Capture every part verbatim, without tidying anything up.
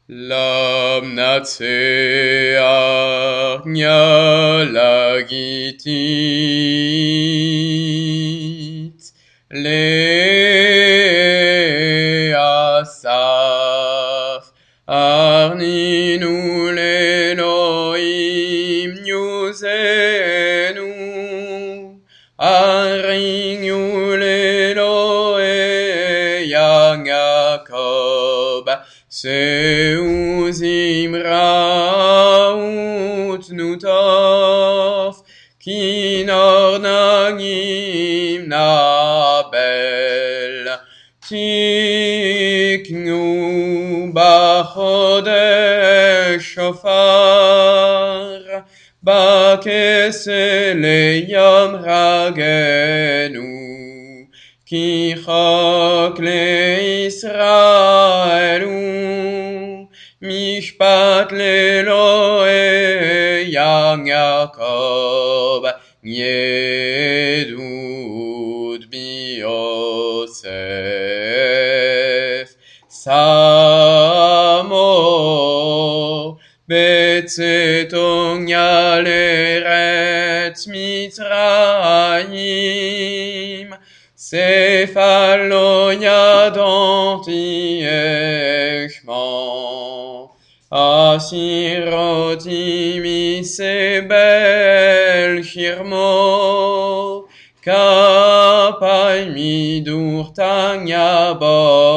Lam natseach nyalagitit le asaf arninu leloim nyuzenu arinu leloe yang Jacob Seuzim raut nutof kinor nagim nabel tiknu bachodesh shofar bakesele yom ragenu ki chok leIsraelu mishpat leloe yang Jacob yedud biosef samo betzetong yaleret mitzrayim Sefalo yadonti eshmo Asiroti misebel shirmo Kapai midurtanya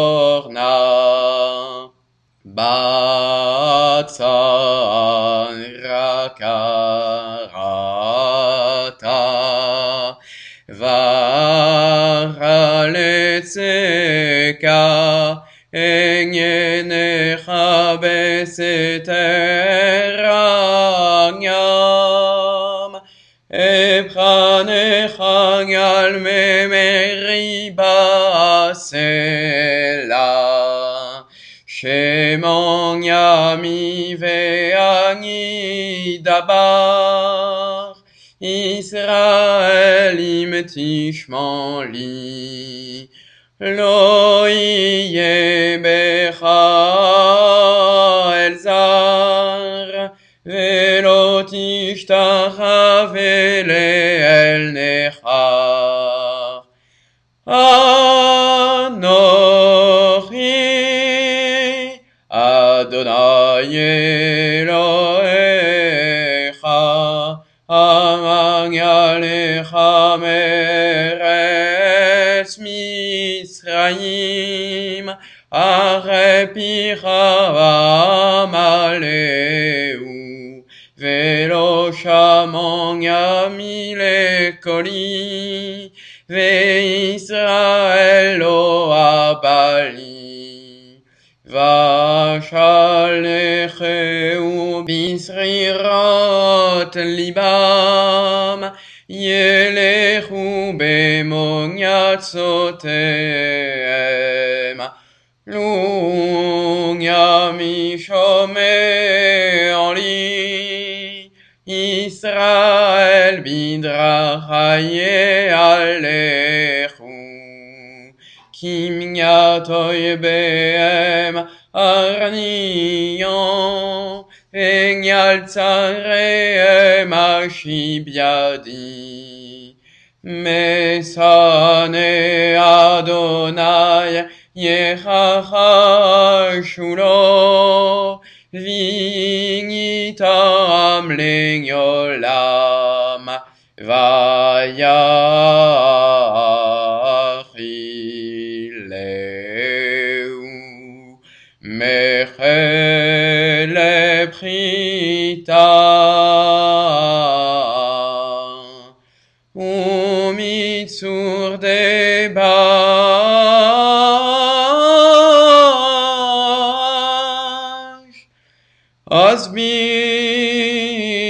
borna Batsan rakarata Varaletzeka enyenecha beseteranyam Ebchanecha al memeriba sela Shemon yami ve'ani dabar Israel im tishmon li lo yeh becha el zar ve'lo tishtachave le'el nechar Anochi Adonai Elohecha Amang yalecha meretz Mitzrayim Arepicha v'amaleu Velo shamon yami lekoli Ve'Israel lo abali Vashalecheu bisrirot libam Yelechu bemonyatzotem Lunya mishomeh li Israel bidrachaye alechu Kim yatoy be'em arniyon Enyal tzareem ashibyadi Mesane Adonai yechacha shulo V'initam le'olam vayachileu mechele pchita umitzur debash Asbi